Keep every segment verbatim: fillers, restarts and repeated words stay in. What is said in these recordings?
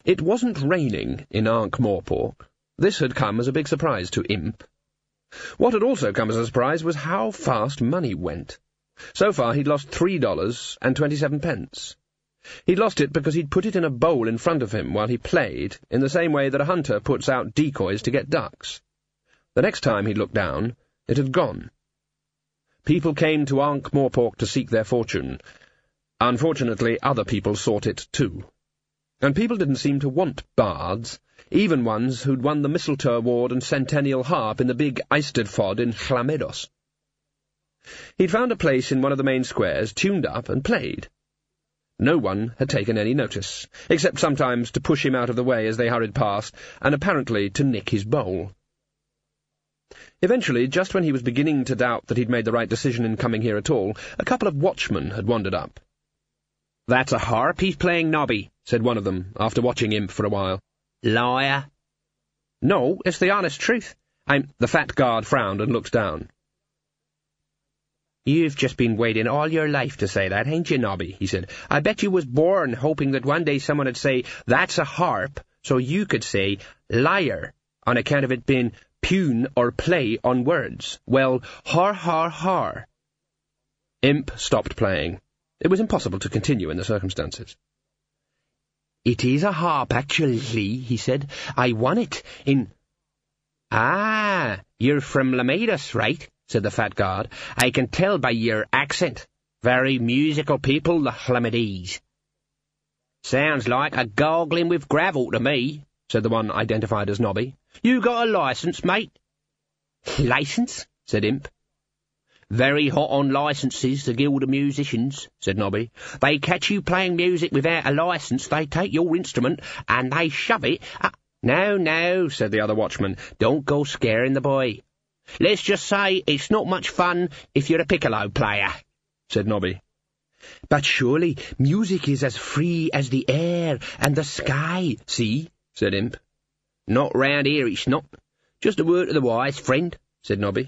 It wasn't raining in Ankh-Morpork. This had come as a big surprise to Imp. What had also come as a surprise was how fast money went. So far he'd lost three dollars and twenty-seven pence. He'd lost it because he'd put it in a bowl in front of him while he played, in the same way that a hunter puts out decoys to get ducks. The next time he looked down, it had gone. People came to Ankh-Morpork to seek their fortune. Unfortunately, other people sought it too. And people didn't seem to want bards, even ones who'd won the Mistletoe Award and Centennial Harp in the big Eisteddfod in Chlamedos. He'd found a place in one of the main squares, tuned up, and played. No one had taken any notice, except sometimes to push him out of the way as they hurried past, and apparently to nick his bowl. Eventually, just when he was beginning to doubt that he'd made the right decision in coming here at all, a couple of watchmen had wandered up. "That's a harp he's playing, Nobby," said one of them, after watching Imp for a while. "Liar." "No, it's the honest truth. I'm—" The fat guard frowned and looked down. "You've just been waiting all your life to say that, ain't you, Nobby?" he said. "I bet you was born hoping that one day someone would say, 'That's a harp,' so you could say, 'liar,' on account of it being pun or play on words. Well, har, har, har." Imp stopped playing. It was impossible to continue in the circumstances. "It is a harp, actually," he said. "I won it in—" "Ah, you're from Lamedus, right?" said the fat guard. "I can tell by your accent. Very musical people, the Hlamedes." "Sounds like a goggling with gravel to me," said the one identified as Nobby. "You got a licence, mate?" "Licence?" said Imp. "Very hot on licences, the Guild of Musicians," said Nobby. "They catch you playing music without a licence, they take your instrument, and they shove it up—" "No, no," said the other watchman. "Don't go scaring the boy. Let's just say it's not much fun if you're a piccolo player," said Nobby. "But surely music is as free as the air and the sky, see?" said Imp. "Not round here, it's not. Just a word to the wise, friend," said Nobby.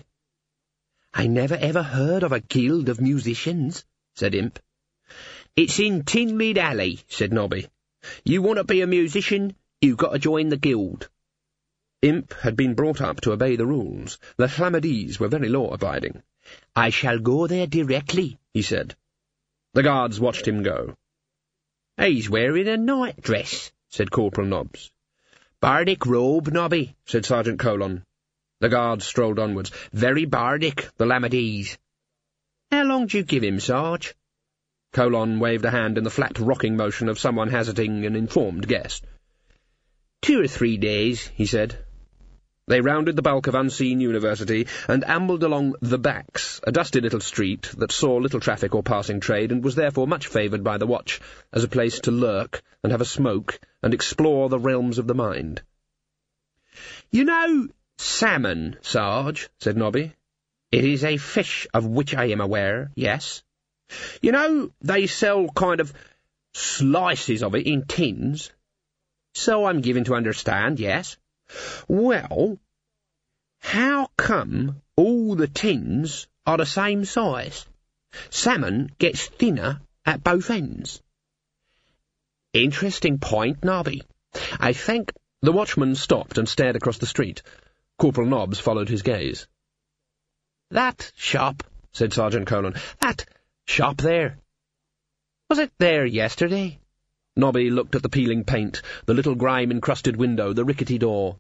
"I never ever heard of a guild of musicians," said Imp. "It's in Tinley Alley," said Nobby. "You want to be a musician, you got to join the guild." Imp had been brought up to obey the rules. The Hlamedes were very law-abiding. "I shall go there directly," he said. The guards watched him go. "He's wearing a night-dress," said Corporal Nobbs. "Bardic robe, Nobby," said Sergeant Colon. The guards strolled onwards. "Very bardic, the Lamedese. How long do you give him, Sarge?" Colon waved a hand in the flat rocking motion of someone hazarding an informed guess. Two or three days," he said. They rounded the bulk of Unseen University and ambled along the Backs, a dusty little street that saw little traffic or passing trade and was therefore much favoured by the watch as a place to lurk and have a smoke and explore the realms of the mind. "You know salmon, Sarge," said Nobby. "It is a fish of which I am aware, yes. You know they sell kind of slices of it in tins?" "So I'm given to understand, yes." "Well, how come all the tins are the same size? Salmon gets thinner at both ends." "Interesting point, Nobby. I think—" The watchman stopped and stared across the street. Corporal Nobbs followed his gaze. "That shop," said Sergeant Colon. "That shop there. Was it there yesterday?" Nobby looked at the peeling paint, the little grime-encrusted window, the rickety door.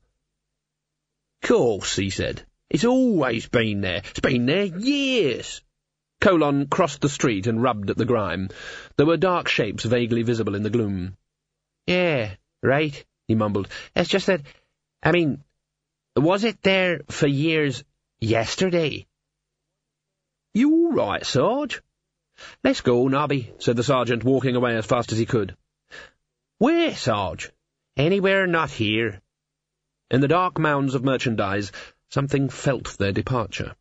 "Course," he said. "It's always been there. It's been there years." Colon crossed the street and rubbed at the grime. There were dark shapes vaguely visible in the gloom. "Yeah, right," he mumbled. "It's just that, I mean, was it there for years yesterday?" "You all right, Sarge?" "Let's go, Nobby," said the sergeant, walking away as fast as he could. "Where, Sarge?" "Anywhere not here." In the dark mounds of merchandise, something felt their departure.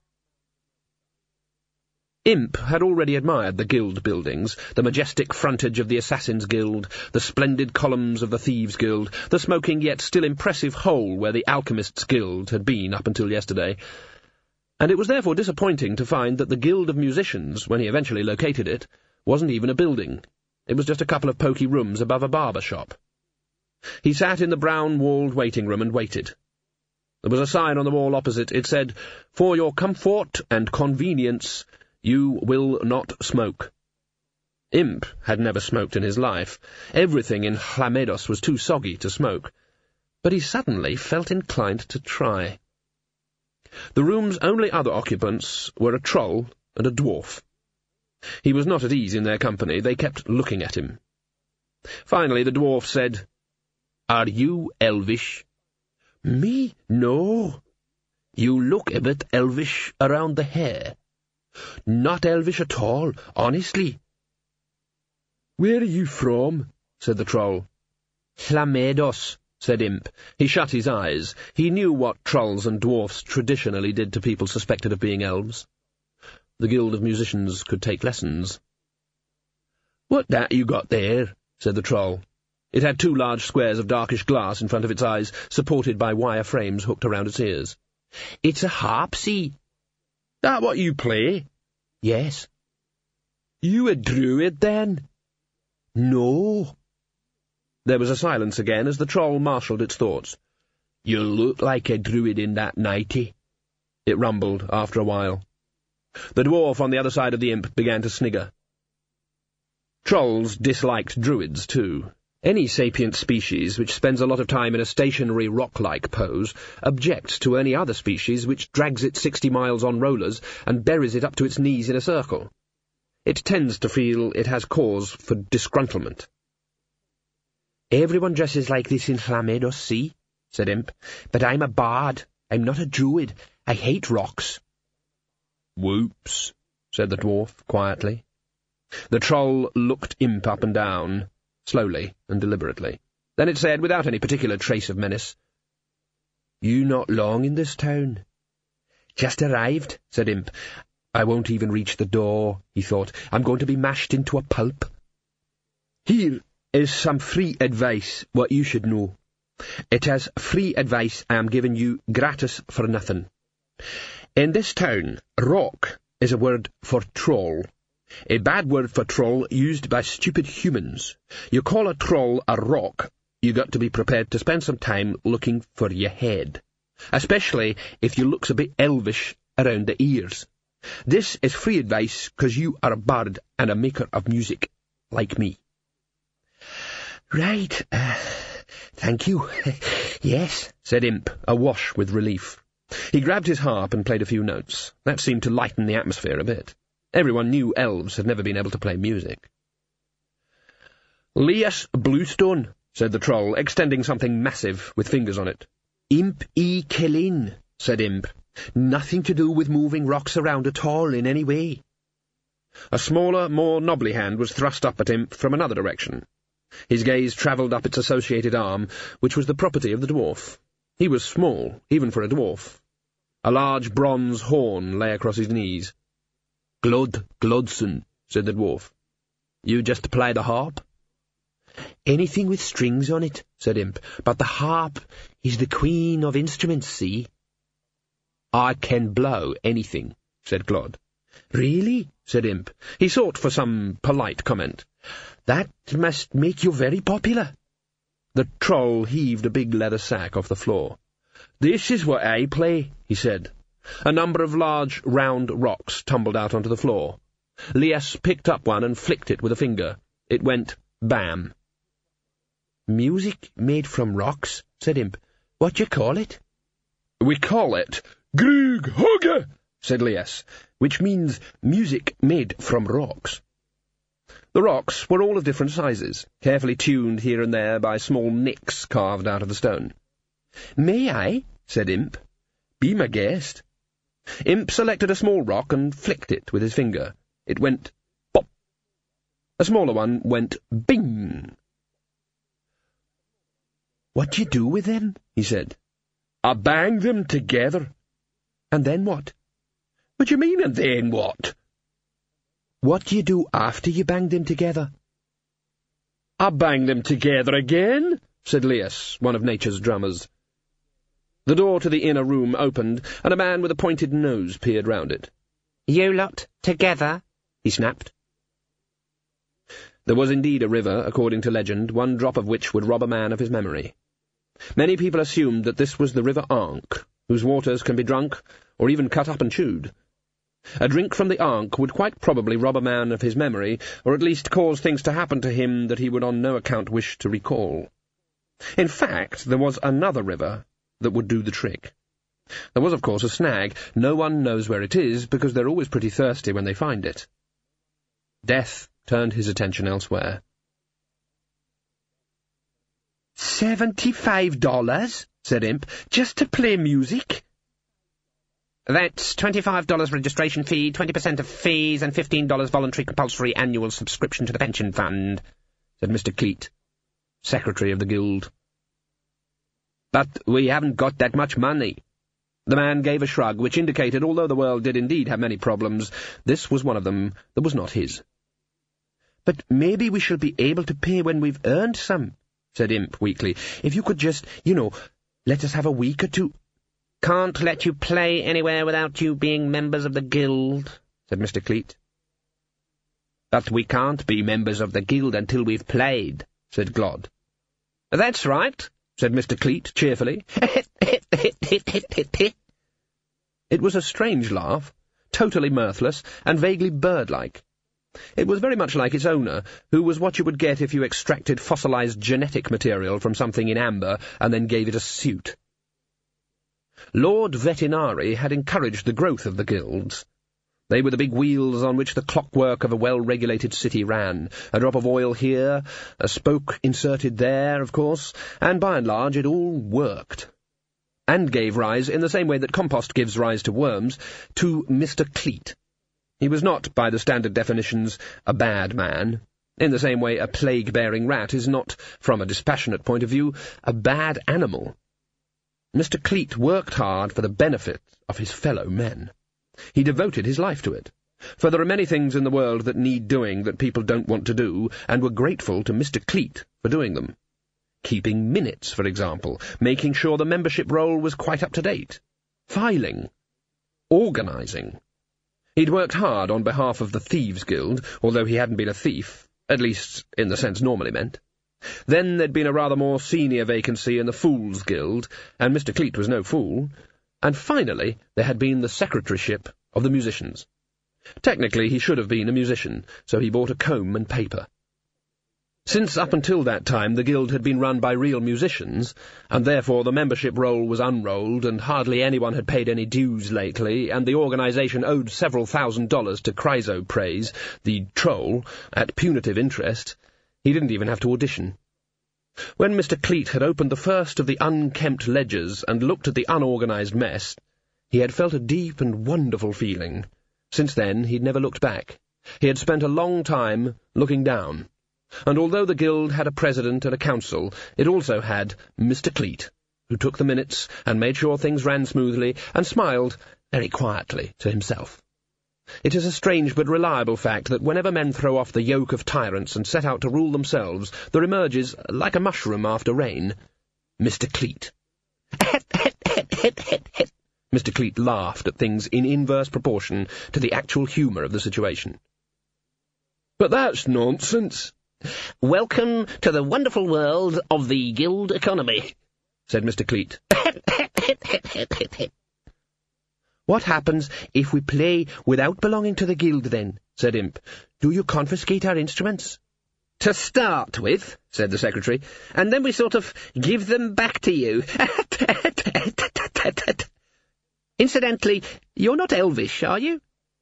Imp had already admired the guild buildings, the majestic frontage of the Assassin's Guild, the splendid columns of the Thieves' Guild, the smoking yet still impressive hole where the Alchemists' Guild had been up until yesterday, and it was therefore disappointing to find that the Guild of Musicians, when he eventually located it, wasn't even a building. It was just a couple of poky rooms above a barber shop. He sat in the brown-walled waiting room and waited. There was a sign on the wall opposite. It said, "For your comfort and convenience, you will not smoke." Imp had never smoked in his life. Everything in Llamedos was too soggy to smoke. But he suddenly felt inclined to try. The room's only other occupants were a troll and a dwarf. He was not at ease in their company. They kept looking at him. Finally, the dwarf said, "Are you elvish?" "Me? No." "You look a bit elvish around the hair." "Not elvish at all, honestly." "Where are you from?" said the troll. "Llamedos," said Imp. He shut his eyes. He knew what trolls and dwarfs traditionally did to people suspected of being elves. The Guild of Musicians could take lessons. "What that you got there?" said the troll. It had two large squares of darkish glass in front of its eyes, supported by wire frames hooked around its ears. "It's a harp, see." "That what you play?" "Yes." "You a druid, then?" "No." There was a silence again as the troll marshalled its thoughts. "You look like a druid in that nightie," it rumbled after a while. The dwarf on the other side of the imp began to snigger. Trolls disliked druids, too. Any sapient species which spends a lot of time in a stationary rock-like pose objects to any other species which drags it sixty miles on rollers and buries it up to its knees in a circle. It tends to feel it has cause for disgruntlement. "Everyone dresses like this in Llamedos, see?" said Imp. "But I'm a bard. I'm not a druid. I hate rocks." "Whoops," said the dwarf quietly. The troll looked Imp up and down, slowly and deliberately. Then it said, without any particular trace of menace, "You not long in this town?" "Just arrived," said Imp. "I won't even reach the door," he thought. "I'm going to be mashed into a pulp." "Here is some free advice, what you should know. It has free advice I am giving you gratis for nothing. In this town, rock is a word for troll. A bad word for troll used by stupid humans. You call a troll a rock, you got to be prepared to spend some time looking for your head, especially if you looks a bit elvish around the ears. This is free advice, 'cause you are a bard and a maker of music, like me." "Right, uh, thank you. Yes," said Imp, awash with relief. He grabbed his harp and played a few notes. That seemed to lighten the atmosphere a bit. Everyone knew elves had never been able to play music. "Lias Bluestone," said the troll, extending something massive with fingers on it. "Imp e Killin," said Imp. "Nothing to do with moving rocks around at all in any way." A smaller, more knobbly hand was thrust up at Imp from another direction. His gaze travelled up its associated arm, which was the property of the dwarf. He was small, even for a dwarf. A large bronze horn lay across his knees. "Glod Glodson," said the dwarf. "You just play the harp?" "Anything with strings on it," said Imp, "but the harp is the queen of instruments, see?" "I can blow anything," said Glod. "Really?" said Imp. He sought for some polite comment. "That must make you very popular." The troll heaved a big leather sack off the floor. "This is what I play," he said. A number of large, round rocks tumbled out onto the floor. Lias picked up one and flicked it with a finger. It went bam. "Music made from rocks," said Imp. "What do you call it?" "We call it Grug Hugger," said Lias, which means music made from rocks. The rocks were all of different sizes, carefully tuned here and there by small nicks carved out of the stone. "May I?" said Imp. "Be my guest." Imp selected a small rock and flicked it with his finger. It went pop. A smaller one went bing. "What do you do with them?" he said. "I bang them together." "And then what?" "What do you mean, and then what?" "What do you do after you bang them together?" "I bang them together again," said Lias, one of nature's drummers. The door to the inner room opened, and a man with a pointed nose peered round it. "You lot together?" he snapped. There was indeed a river, according to legend, one drop of which would rob a man of his memory. Many people assumed that this was the River Ankh, whose waters can be drunk, or even cut up and chewed. A drink from the Ankh would quite probably rob a man of his memory, or at least cause things to happen to him that he would on no account wish to recall. In fact, there was another river that would do the trick. There was, of course, a snag. No one knows where it is, because they're always pretty thirsty when they find it. Death turned his attention elsewhere. Seventy-five dollars, said Imp, just to play music? That's twenty-five dollars registration fee, twenty percent of fees, and fifteen dollars voluntary compulsory annual subscription to the pension fund, said Mister Cleet, secretary of the guild. But we haven't got that much money. The man gave a shrug, which indicated, although the world did indeed have many problems, this was one of them that was not his. But maybe we shall be able to pay when we've earned some, said Imp weakly. If you could just, you know, let us have a week or two. Can't let you play anywhere without you being members of the guild, said Mister Cleet. But we can't be members of the guild until we've played, said Glod. That's right, said Mister Cleet cheerfully. It was a strange laugh, totally mirthless, and vaguely bird-like. It was very much like its owner, who was what you would get if you extracted fossilized genetic material from something in amber and then gave it a suit. Lord Vetinari had encouraged the growth of the guilds. They were the big wheels on which the clockwork of a well-regulated city ran, a drop of oil here, a spoke inserted there, of course, and by and large it all worked. And gave rise, in the same way that compost gives rise to worms, to Mister Cleet. He was not, by the standard definitions, a bad man. In the same way a plague-bearing rat is not, from a dispassionate point of view, a bad animal. Mister Cleet worked hard for the benefit of his fellow men. He devoted his life to it, for there are many things in the world that need doing that people don't want to do, and were grateful to Mister Cleet for doing them. Keeping minutes, for example, making sure the membership roll was quite up to date, filing, organising. He'd worked hard on behalf of the Thieves' Guild, although he hadn't been a thief, at least in the sense normally meant. Then there'd been a rather more senior vacancy in the Fools' Guild, and Mister Cleet was no fool. And finally there had been the secretaryship of the musicians. Technically he should have been a musician, so he bought a comb and paper. Since up until that time the guild had been run by real musicians, and therefore the membership roll was unrolled, and hardly anyone had paid any dues lately, and the organisation owed several thousand dollars to Chrysoprase, the troll, at punitive interest, he didn't even have to audition. When Mister Cleet had opened the first of the unkempt ledgers and looked at the unorganised mess, he had felt a deep and wonderful feeling. Since then he'd never looked back. He had spent a long time looking down. And although the guild had a president and a council, it also had Mister Cleet, who took the minutes and made sure things ran smoothly, and smiled very quietly to himself. It is a strange but reliable fact that whenever men throw off the yoke of tyrants and set out to rule themselves, there emerges, like a mushroom after rain, Mister Cleet. Mister Cleet laughed at things in inverse proportion to the actual humour of the situation. "But that's nonsense." "Welcome to the wonderful world of the guild economy," said Mister Cleet. "What happens if we play without belonging to the guild, then?" said Imp. "Do you confiscate our instruments?" "To start with," said the secretary, "and then we sort of give them back to you. Incidentally, you're not elvish, are you?"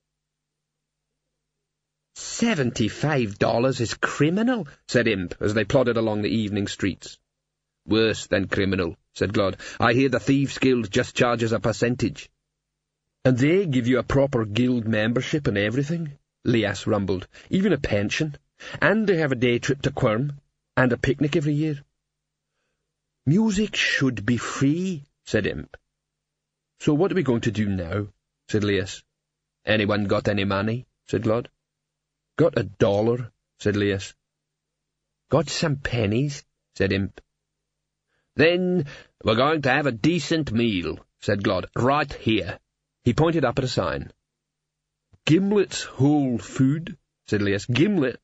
Seventy-five dollars is criminal," said Imp, as they plodded along the evening streets. "Worse than criminal," said Glod. "I hear the Thieves' Guild just charges a percentage." "And they give you a proper guild membership and everything?" Lias rumbled. "Even a pension? And they have a day trip to Quirm? And a picnic every year?" "Music should be free," said Imp. "So what are we going to do now?" said Lias. "Anyone got any money?" said Glod. "Got a dollar," said Lias. "Got some pennies?" said Imp. "Then we're going to have a decent meal," said Glod, "right here." He pointed up at a sign. "Gimlet's Whole Food," said Lias. "Gimlet,"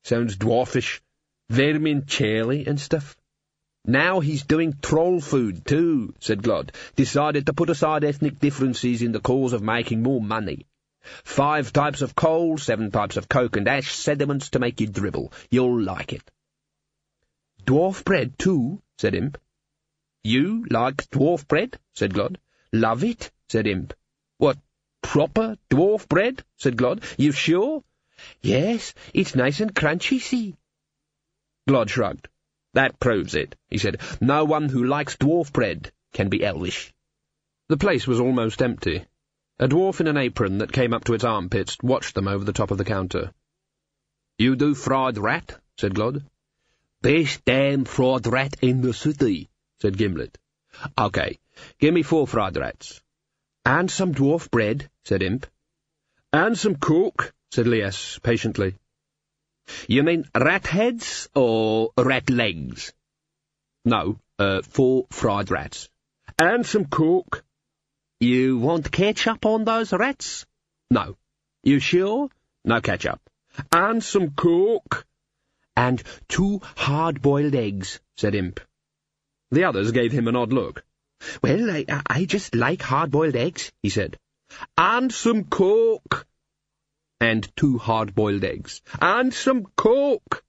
Sounds dwarfish. Vermicelli and stuff. Now he's doing troll food, too, said Glod. Decided to put aside ethnic differences in the cause of making more money. Five types of coal, seven types of coke and ash sediments to make you dribble. You'll like it. Dwarf bread, too, said Imp. You like dwarf bread? Said Glod. Love it, said Imp. What, proper dwarf bread? Said Glod. You sure? Yes, it's nice and crunchy, see. Glod shrugged. That proves it, he said. No one who likes dwarf bread can be elvish. The place was almost empty. A dwarf in an apron that came up to its armpits watched them over the top of the counter. You do fried rat? Said Glod. Best damn fried rat in the city, said Gimlet. OK, give me four fried rats. And some dwarf bread, said Imp. And some coke, said Lias, patiently. You mean rat heads or rat legs? No, uh, four fried rats. And some coke. You want ketchup on those rats? No. You sure? No ketchup. And some coke. And two hard-boiled eggs, said Imp. The others gave him an odd look. Well, I, I just like hard-boiled eggs, he said. And some coke. And two hard-boiled eggs. And some coke.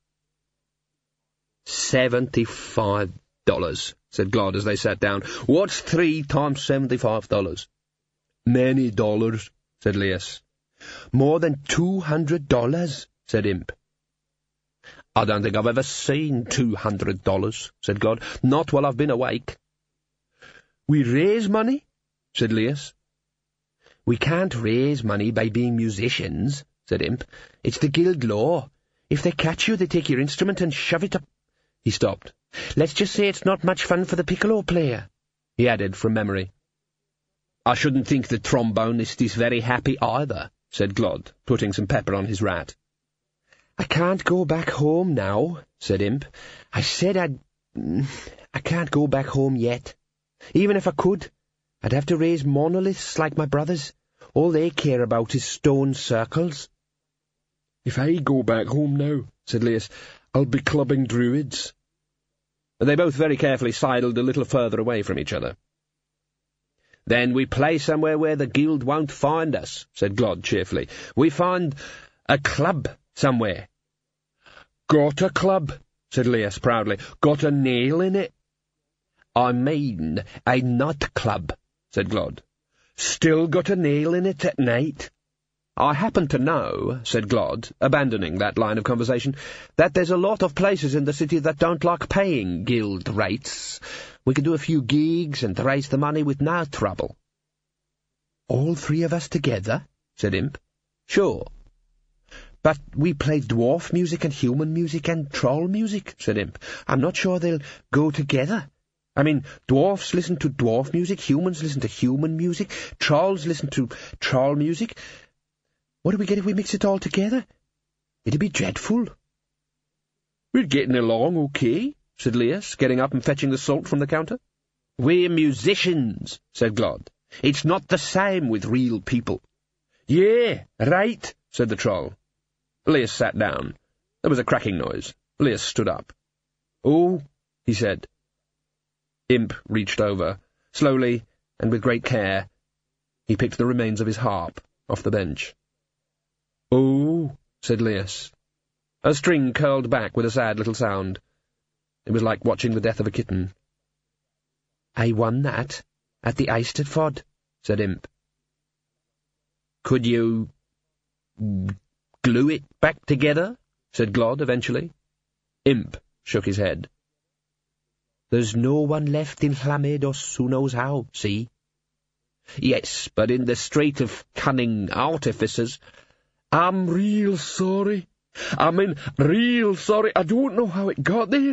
Seventy-five dollars, said Glod as they sat down. What's three times seventy-five dollars? Many dollars, said Lias. More than two hundred dollars, said Imp. I don't think I've ever seen two hundred dollars, said Glod. Not while I've been awake. We raise money, said Lias. We can't raise money by being musicians, said Imp. It's the guild law. If they catch you, they take your instrument and shove it up. He stopped. Let's just say it's not much fun for the piccolo player, he added from memory. I shouldn't think the trombonist is very happy either, said Glod, putting some pepper on his rat. I can't go back home now, said Imp. I said I'd... I can't go back home yet. Even if I could, I'd have to raise monoliths like my brothers. All they care about is stone circles. If I go back home now, said Lias, I'll be clubbing druids. They both very carefully sidled a little further away from each other. Then we play somewhere where the guild won't find us, said Glod cheerfully. We find a club somewhere. Got a club, said Lias proudly. Got a nail in it. I mean a nut club, said Glod. Still got a nail in it at night? I happen to know, said Glod, abandoning that line of conversation, that there's a lot of places in the city that don't like paying guild rates. We could do a few gigs and raise the money with no trouble. All three of us together? Said Imp. Sure. But we play dwarf music and human music and troll music, said Imp. I'm not sure they'll go together. I mean, dwarfs listen to dwarf music, humans listen to human music, trolls listen to troll music. What do we get if we mix it all together? It'd be dreadful. We're getting along okay, said Lias, getting up and fetching the salt from the counter. We're musicians, said Glod. It's not the same with real people. Yeah, right, said the troll. Lias sat down. There was a cracking noise. Lias stood up. Oh, he said. Imp reached over. Slowly, and with great care, he picked the remains of his harp off the bench. Oh, said Lias. A string curled back with a sad little sound. It was like watching the death of a kitten. I won that at the Eisteddfod, said Imp. Could you glue it back together? Said Glod eventually. Imp shook his head. There's no one left in Llamedos who knows how, see? Yes, but in the Strait of Cunning Artificers... I'm real sorry. I mean, real sorry. I don't know how it got there.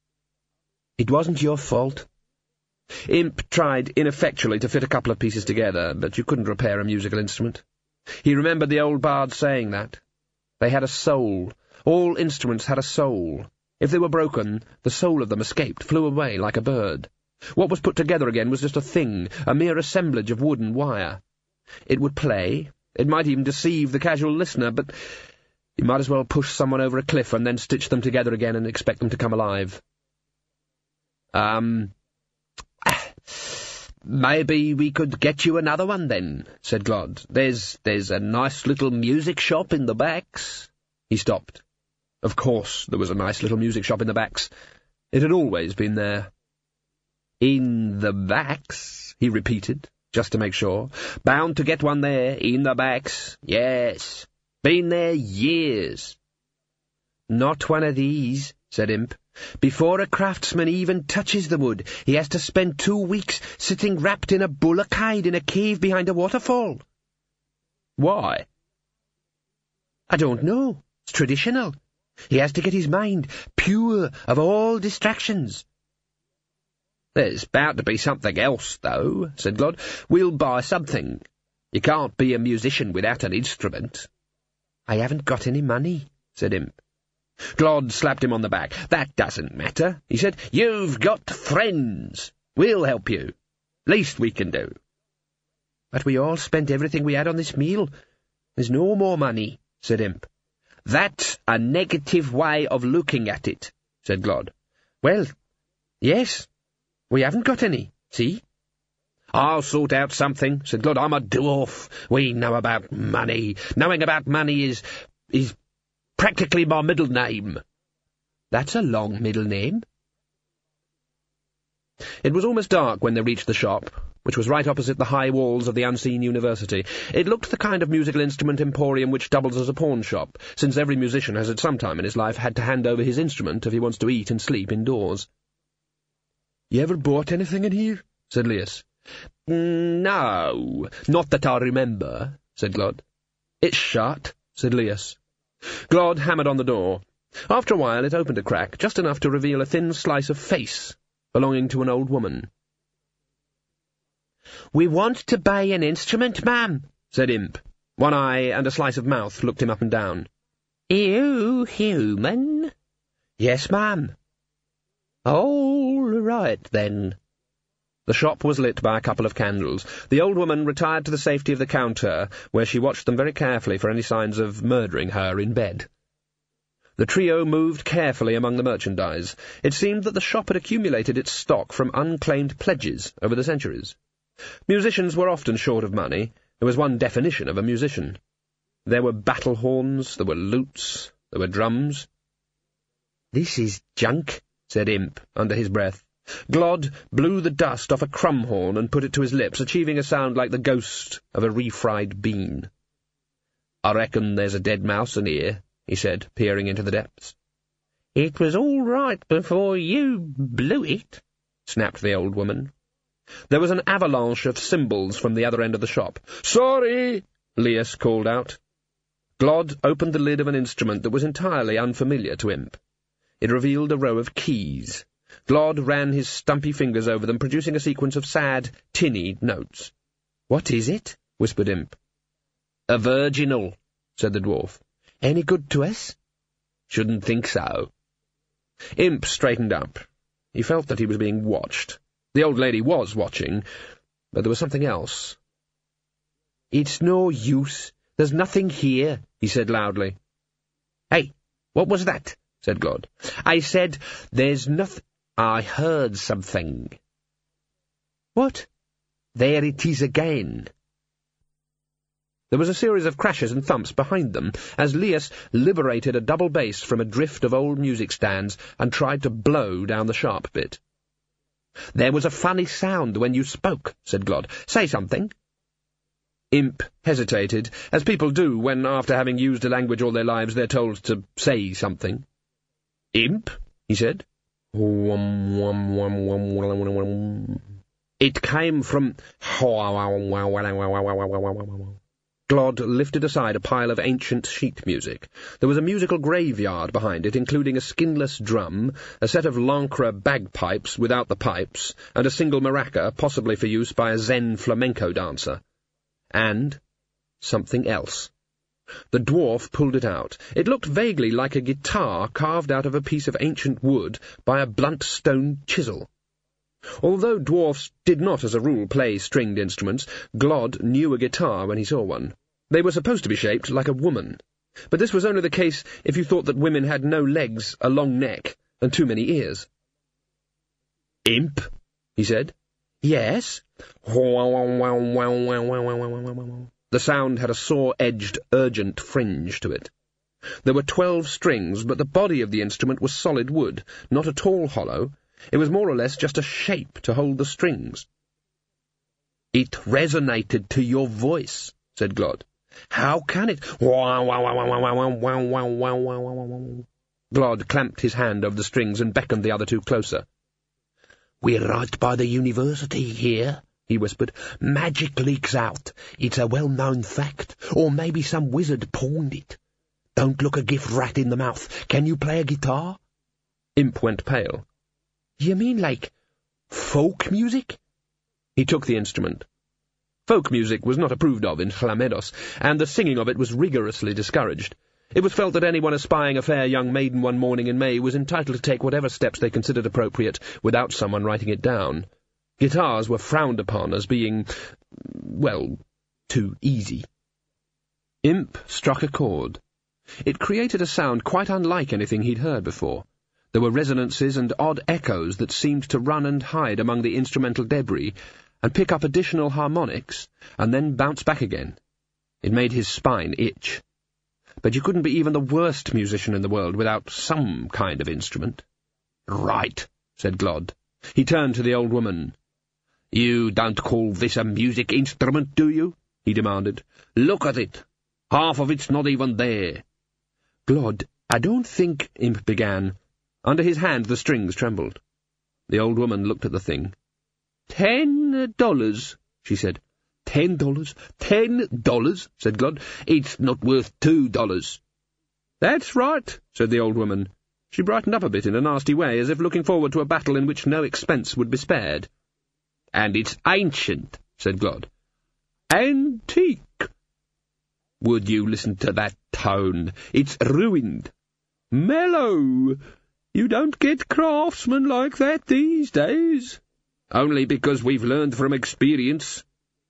It wasn't your fault. Imp tried ineffectually to fit a couple of pieces together, but you couldn't repair a musical instrument. He remembered the old bard saying that. They had a soul. All instruments had a soul. If they were broken, the soul of them escaped, flew away like a bird. What was put together again was just a thing, a mere assemblage of wood and wire. It would play, it might even deceive the casual listener, but You might as well push someone over a cliff and then stitch them together again and expect them to come alive. Um... Maybe we could get you another one, then, said Glod. There's there's a nice little music shop in the backs. He stopped. Of course there was a nice little music shop in the backs. It had always been there. In the backs, he repeated, just to make sure. Bound to get one there, in the backs. Yes. Been there years. Not one of these, said Imp. Before a craftsman even touches the wood, he has to spend two weeks sitting wrapped in a bullock hide in a cave behind a waterfall. Why? I don't know. It's traditional. He has to get his mind pure of all distractions. There's bound to be something else, though, said Glod. We'll buy something. You can't be a musician without an instrument. I haven't got any money, said Imp. Glod slapped him on the back. That doesn't matter, he said. You've got friends. We'll help you. Least we can do. But we all spent everything we had on this meal. There's no more money, said Imp. That's a negative way of looking at it, said Glod. Well, yes, we haven't got any, see? I'll sort out something, said Glod. I'm a dwarf. We know about money. Knowing about money is... is... practically my middle name. That's a long middle name. It was almost dark when they reached the shop, which was right opposite the high walls of the Unseen University. It looked the kind of musical instrument emporium which doubles as a pawn shop, since every musician has at some time in his life had to hand over his instrument if he wants to eat and sleep indoors. You ever bought anything in here? Said Lias. No, not that I remember, said Glod. It's shut, said Lias. Glod hammered on the door. After a while it opened a crack, just enough to reveal a thin slice of face belonging to an old woman. "We want to buy an instrument, ma'am," said Imp. One eye and a slice of mouth looked him up and down. "You human?" "Yes, ma'am." "All right, then." The shop was lit by a couple of candles. The old woman retired to the safety of the counter, where she watched them very carefully for any signs of murdering her in bed. The trio moved carefully among the merchandise. It seemed that the shop had accumulated its stock from unclaimed pledges over the centuries. Musicians were often short of money. There was one definition of a musician. There were battle horns, there were lutes, there were drums. "This is junk," said Imp, under his breath. Glod blew the dust off a crumb horn and put it to his lips, achieving a sound like the ghost of a refried bean. "I reckon there's a dead mouse in here," he said, peering into the depths. "It was all right before you blew it," snapped the old woman. There was an avalanche of cymbals from the other end of the shop. "Sorry!" Lias called out. Glod opened the lid of an instrument that was entirely unfamiliar to Imp. It revealed a row of keys. Glod ran his stumpy fingers over them, producing a sequence of sad, tinny notes. "What is it?" whispered Imp. "A virginal," said the dwarf. "Any good to us?" "Shouldn't think so." Imp straightened up. He felt that he was being watched. The old lady was watching, but there was something else. "It's no use. There's nothing here," he said loudly. "Hey, what was that?" said Glod. "I said, there's nothing. I heard something." "What?" "There it is again." There was a series of crashes and thumps behind them as Lias liberated a double bass from a drift of old music stands and tried to blow down the sharp bit. "There was a funny sound when you spoke," said Glod. "Say something." Imp hesitated, as people do when, after having used a language all their lives, they're told to say something. "Imp," he said. "It came from..." Glod lifted aside a pile of ancient sheet music. There was a musical graveyard behind it, including a skinless drum, a set of Lancre bagpipes without the pipes, and a single maraca, possibly for use by a Zen flamenco dancer. And something else. The dwarf pulled it out. It looked vaguely like a guitar carved out of a piece of ancient wood by a blunt stone chisel. Although dwarfs did not, as a rule, play stringed instruments, Glod knew a guitar when he saw one. They were supposed to be shaped like a woman. But this was only the case if you thought that women had no legs, a long neck, and too many ears. "Imp?" he said. "Yes." The sound had a saw-edged, urgent fringe to it. There were twelve strings, but the body of the instrument was solid wood, not at all hollow. It was more or less just a shape to hold the strings. "It resonated to your voice," said Glod. "How can it?" Glod clamped his hand over the strings and beckoned the other two closer. "We're right by the university here," he whispered. "Magic leaks out. It's a well-known fact. Or maybe some wizard pawned it. Don't look a gift rat in the mouth. Can you play a guitar?" Imp went pale. "You mean like folk music?" He took the instrument. Folk music was not approved of in Chlamedos, and the singing of it was rigorously discouraged. It was felt that anyone espying a fair young maiden one morning in May was entitled to take whatever steps they considered appropriate without someone writing it down. Guitars were frowned upon as being, well, too easy. Imp struck a chord. It created a sound quite unlike anything he'd heard before. There were resonances and odd echoes that seemed to run and hide among the instrumental debris, and pick up additional harmonics, and then bounce back again. It made his spine itch. But you couldn't be even the worst musician in the world without some kind of instrument. "Right," said Glod. He turned to the old woman. "You don't call this a music instrument, do you?" he demanded. "Look at it. Half of it's not even there." "Glod, I don't think—" Imp began. Under his hand the strings trembled. The old woman looked at the thing. Ten dollars, she said. Ten dollars? Ten dollars, said Glod. It's not worth two dollars. That's right, said the old woman. She brightened up a bit in a nasty way, as if looking forward to a battle in which no expense would be spared. And it's ancient, said Glod. Antique. Would you listen to that tone? It's ruined. Mellow. You don't get craftsmen like that these days. Only because we've learned from experience.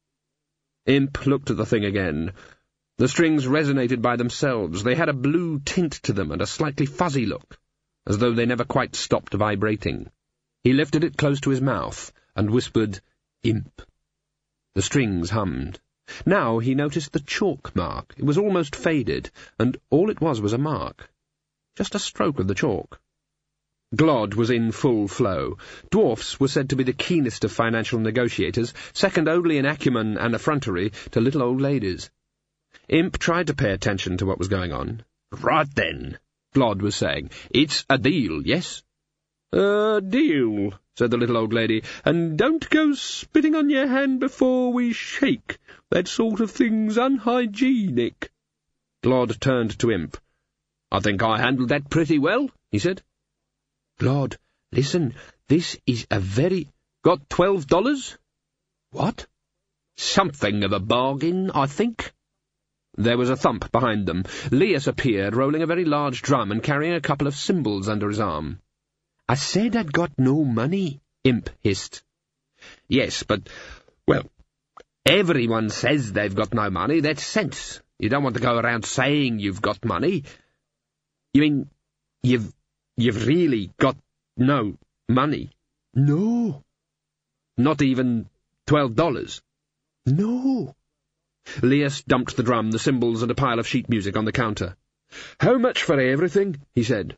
Imp looked at the thing again. The strings resonated by themselves. They had a blue tint to them and a slightly fuzzy look, as though they never quite stopped vibrating. He lifted it close to his mouth and whispered, Imp. The strings hummed. Now he noticed the chalk mark. It was almost faded, and all it was was a mark. Just a stroke of the chalk. Glod was in full flow. Dwarfs were said to be the keenest of financial negotiators, second only in acumen and effrontery to little old ladies. Imp tried to pay attention to what was going on. Right then, Glod was saying. It's a deal, yes? A deal, said the little old lady, and don't go spitting on your hand before we shake. That sort of thing's unhygienic. Glod turned to Imp. I think I handled that pretty well, he said. Glod, listen, this is a very... Got twelve dollars? What? Something of a bargain, I think. There was a thump behind them. Leas appeared, rolling a very large drum and carrying a couple of cymbals under his arm. I said I'd got no money, Imp hissed. Yes, but, well, everyone says they've got no money. That's sense. You don't want to go around saying you've got money. You mean, you've... You've really got no money? No. Not even twelve dollars? No. Leas dumped the drum, the cymbals, and a pile of sheet music on the counter. How much for everything? He said.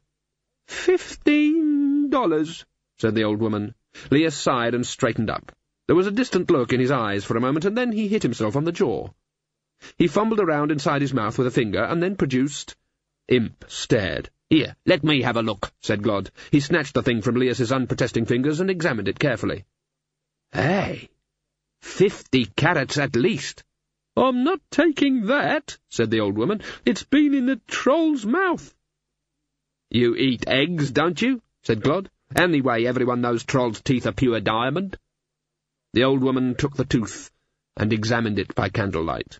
Fifteen dollars, said the old woman. Leas sighed and straightened up. There was a distant look in his eyes for a moment, and then he hit himself on the jaw. He fumbled around inside his mouth with a finger, and then produced... Imp stared. Here, let me have a look, said Glod. He snatched the thing from Leas's unprotesting fingers and examined it carefully. Hey, fifty carats at least. I'm not taking that, said the old woman. It's been in the troll's mouth. You eat eggs, don't you? Said Glod. Anyway, everyone knows trolls' teeth are pure diamond. The old woman took the tooth and examined it by candlelight.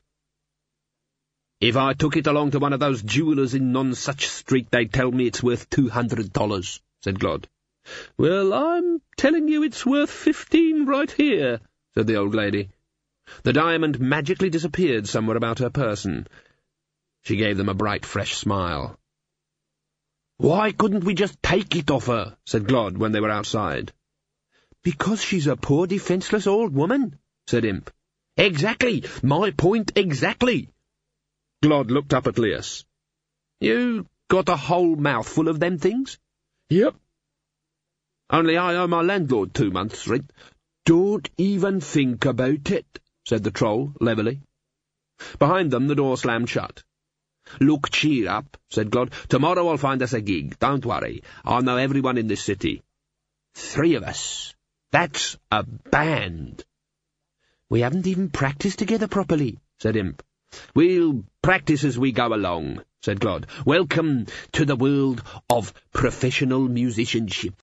If I took it along to one of those jewellers in Nonsuch Street, they'd tell me it's worth two hundred dollars, said Glod. Well, I'm telling you it's worth fifteen right here, said the old lady. The diamond magically disappeared somewhere about her person. She gave them a bright, fresh smile. "Why couldn't we just take it off her?" said Glod when they were outside. "Because she's a poor defenceless old woman," said Imp. "Exactly! My point exactly!" Glod looked up at Leas. "You got a whole mouthful of them things?" "Yep." "Only I owe my landlord two months' rent." "Don't even think about it," said the Troll, levelly. Behind them the door slammed shut. "Look, cheer up," said Glod. "Tomorrow I'll find us a gig. Don't worry. I know everyone in this city. Three of us. That's a band." "We haven't even practised together properly," said Imp. "We'll practise as we go along," said Glod. "Welcome to the world of professional musicianship."